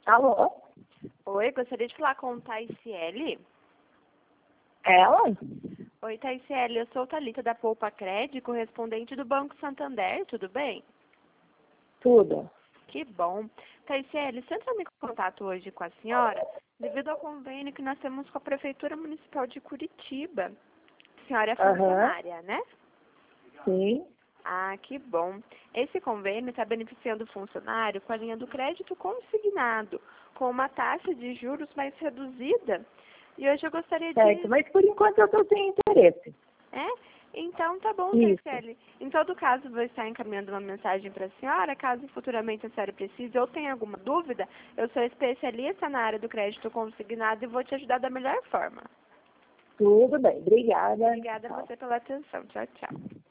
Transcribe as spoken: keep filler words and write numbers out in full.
Alô? Oi, gostaria de falar com Taiciele. Ela? Oi, Taiciele, eu sou Thalita da Poupa Cred, correspondente do Banco Santander, tudo bem? Tudo. Que bom. Taiciele, você entrou em contato hoje com a senhora devido ao convênio que nós temos com a Prefeitura Municipal de Curitiba. A senhora é funcionária, né? Sim. Ah, que bom. Esse convênio está beneficiando o funcionário com a linha do crédito consignado, com uma taxa de juros mais reduzida. E hoje eu gostaria Certo, de... mas por enquanto eu estou sem interesse. É? Então tá bom, Isso. Taiciele. Em todo caso, vou estar encaminhando uma mensagem para a senhora, caso futuramente a senhora precise ou tenha alguma dúvida. Eu sou especialista na área do crédito consignado e vou te ajudar da melhor forma. Tudo bem, obrigada. Obrigada a Tchau. você pela atenção. Tchau, tchau.